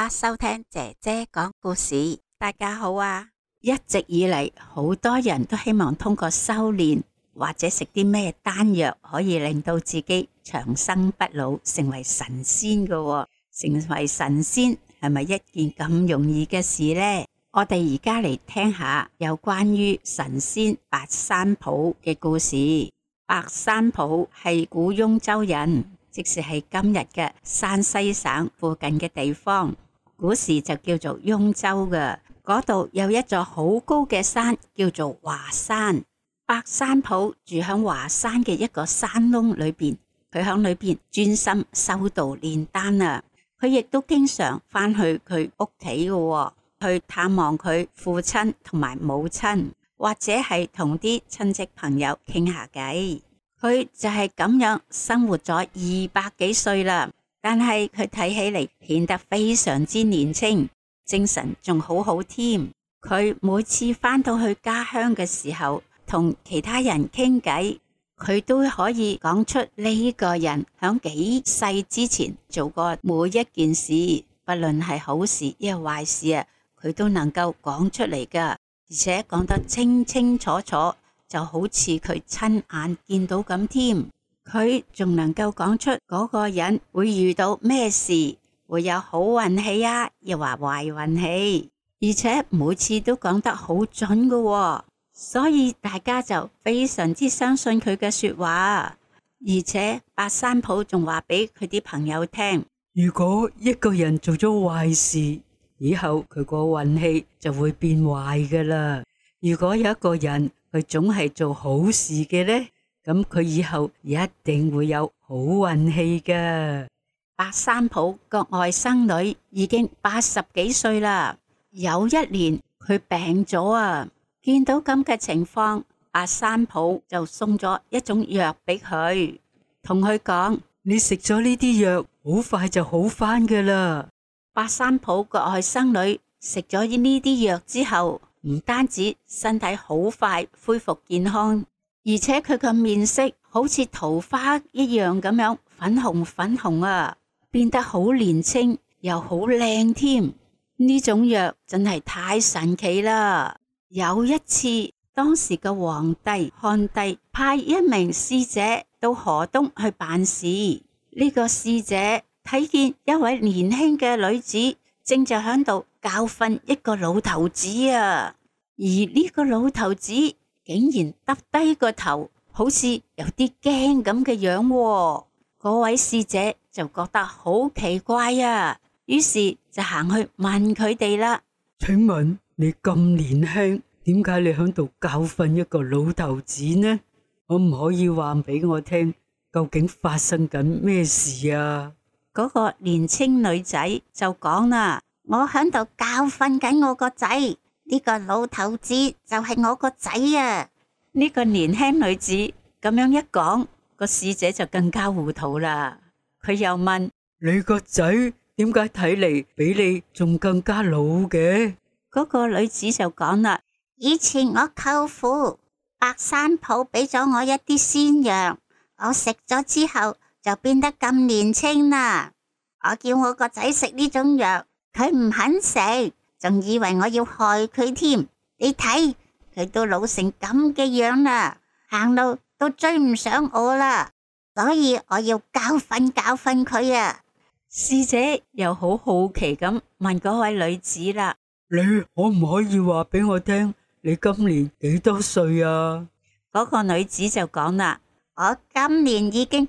家收聽姐姐講故事。大家好啊！ 一直以嚟，好多人都希望通過修煉或者食啲咩丹藥，可以令到自己長生不老，成為神仙㗎。成為神仙係咪一件咁容易嘅事呢？我哋而家嚟聽下有關於神仙白山浦嘅故事。白山浦係古雍州人，即是係今日嘅山西省附近嘅地方，古時就叫做雍州嘅。嗰度有一座好高嘅山，叫做華山。白山浦住響華山嘅一個山窿裏邊，佢響裏邊專心修道煉丹啊。佢亦都經常翻去佢屋企嘅，去探望佢父親同埋母親，或者係同啲親戚朋友傾下偈。佢就係咁樣生活咗200幾歲啦，但係佢睇起嚟顯得非常之年輕，精神仲好好添。佢每次翻到去家鄉嘅時候，同其他人傾偈，佢都可以講出呢個人響幾世之前做過每一件事，不論係好事亦係壞事啊，佢都能夠講出嚟噶，而且講得清清楚楚，就好似佢親眼見到咁添。佢仲能夠講出嗰個人會遇到咩事，會有好運氣啊，又話壞運氣，而且每次都講得好準噶，所以大家就非常之相信佢嘅說話。而且白山浦仲話俾佢啲朋友聽， 如果一個人做咗壞事，以後佢個運氣就會變壞噶啦。如果有一個人佢總係做好事嘅呢，咁佢以後一定會有好運氣噶。 白山浦個外甥女已經80幾歲啦，有一年佢病咗啊，見到咁嘅情況，白山浦就送咗一種藥俾佢，同佢講： 你食咗呢啲藥，好快就好返噶啦。 白山浦個外甥女食咗呢啲藥之後，唔單止身體好快恢復健康，而且佢個面色好似桃花一樣咁樣粉紅粉紅啊，變得好年輕又好靚添。呢種藥真係太神奇啦！有一次，當時嘅皇帝漢帝派一名使者到河東去辦事，呢個使者睇見一位年輕嘅女子正在響度教訓一個老頭子啊，而呢個老頭子竟然耷低個頭，好似有啲驚咁嘅樣喎。嗰位使者就覺得好奇怪啊，於是就行去問佢哋啦： 請問你咁年輕，點解你響度教訓一個老頭子呢？可唔可以話俾我聽，究竟發生緊咩事啊？ 嗰個年輕女仔就講啦：我響度教訓緊我個仔，呢個老頭子就係我個仔啊！呢個年輕女子咁樣一講，個使者就更加糊塗啦。佢又問： 你個仔點解睇嚟比你仲更加老嘅？ 嗰個女子就講啦：以前我舅父白山浦俾咗我一啲仙藥，我食咗之後就變得咁年輕啦。我叫我個仔食呢種藥，佢唔肯食，仲以為我要害佢添。你睇佢都老成咁嘅樣啦，行路都追唔上我啦，所以我要教訓佢啊！使者又好好奇咁問嗰位女子啦： 你可唔可以話俾我聽，你今年幾多歲啊？ 嗰個女子就講啦：我今年已經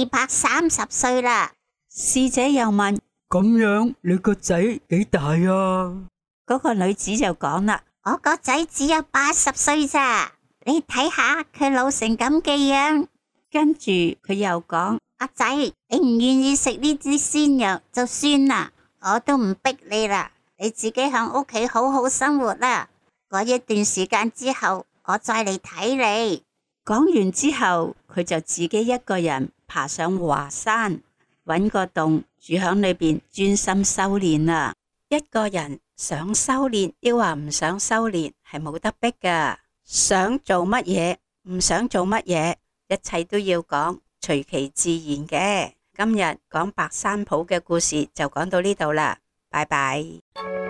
230歲啦。使者又問： 咁樣你個仔幾大啊？ 嗰個女子就講啦：我個仔只有80歲咋，你睇下佢老成咁嘅樣。跟住佢又講：阿仔，你唔願意食呢啲仙藥就算啦，我都唔逼你啦，你自己喺屋企好好生活啦。過一段時間之後，我再嚟睇你。講完之後，佢就自己一個人爬上華山，搵個洞住響裏邊專心修煉啦。一個人想修煉抑或唔想修煉係冇得逼噶，想做乜嘢唔想做乜嘢，一切都要講隨其自然嘅。今日講白山浦嘅故事就講到呢度啦。 拜拜。